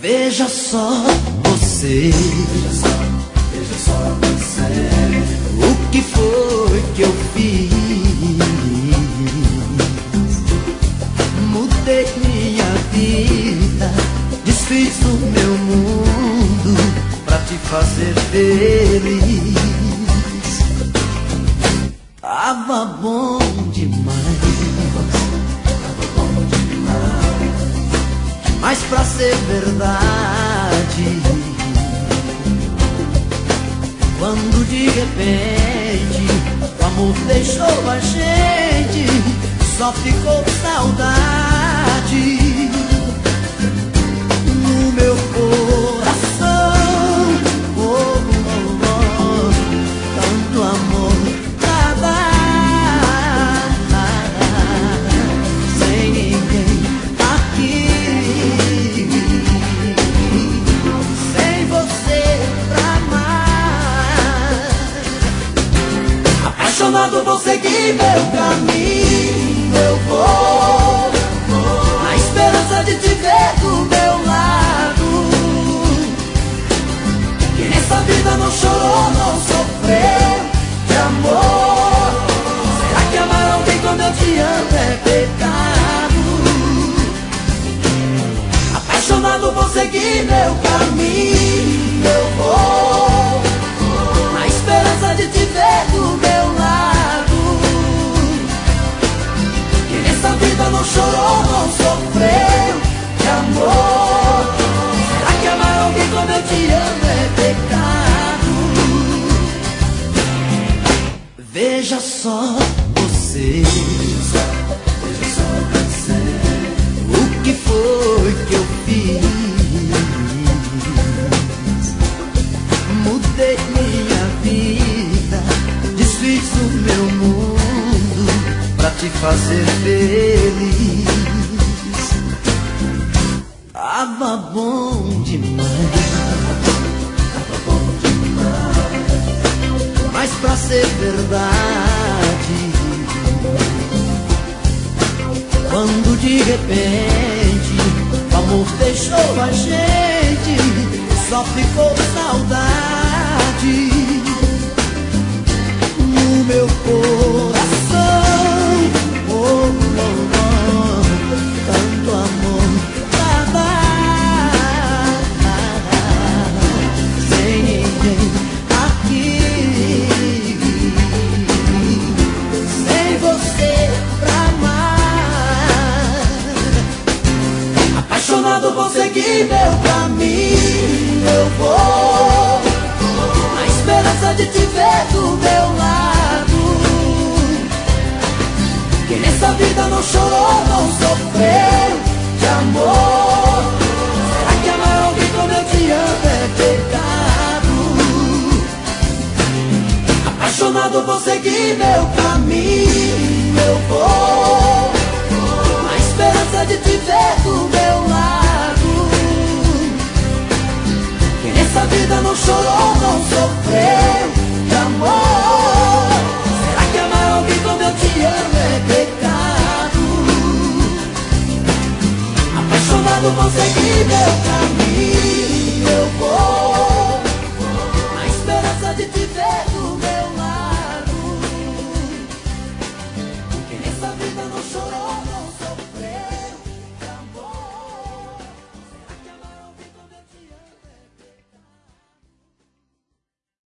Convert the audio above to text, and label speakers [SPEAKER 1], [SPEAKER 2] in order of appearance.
[SPEAKER 1] Veja só você,
[SPEAKER 2] veja só você.
[SPEAKER 1] O que foi que eu fiz? Mudei minha vida, desfiz o meu mundo pra te fazer feliz. Tava bom demais, mas pra ser verdade, quando de repente o amor deixou a gente, só ficou saudade no meu coração. Oh, oh, oh, tanto amor pra dar, sem ninguém aqui, sem você pra amar. Apaixonado vou seguir meu caminho, eu vou, na esperança de te ver do meu lado. Que nessa vida não chorou, não sofreu de amor. Será que amar alguém quando eu te amo é pecado? Apaixonado vou seguir meu caminho, eu vou, na esperança de te ver do meu lado. Que nessa vida não chorou, não sofreu de amor. Será que amar alguém quando eu te amo é pecado? Veja só você,
[SPEAKER 2] Veja só você.
[SPEAKER 1] o que foi que eu fiz? Mudei minha vida, desfiz o meu mundo pra te fazer feliz. Tava bom demais, mas pra ser verdade, quando de repente o amor deixou a gente, só ficou saudade no meu coração. Oh, oh, oh, tanto amor pra dar, sem ninguém aqui, sem você pra amar. Apaixonado vou seguir meu caminho, eu vou, na esperança de te ver do meu lado. Que nessa vida não chorou, não sofreu de amor. Será que amar alguém como eu te amo é pecado? Apaixonado vou seguir meu caminho, eu vou, na esperança de te ver do meu lado. Que nessa vida não chorou, não sofreu de amor. Será que amar alguém como eu te amo é pecado? Apaixonado vou seguir meu caminho.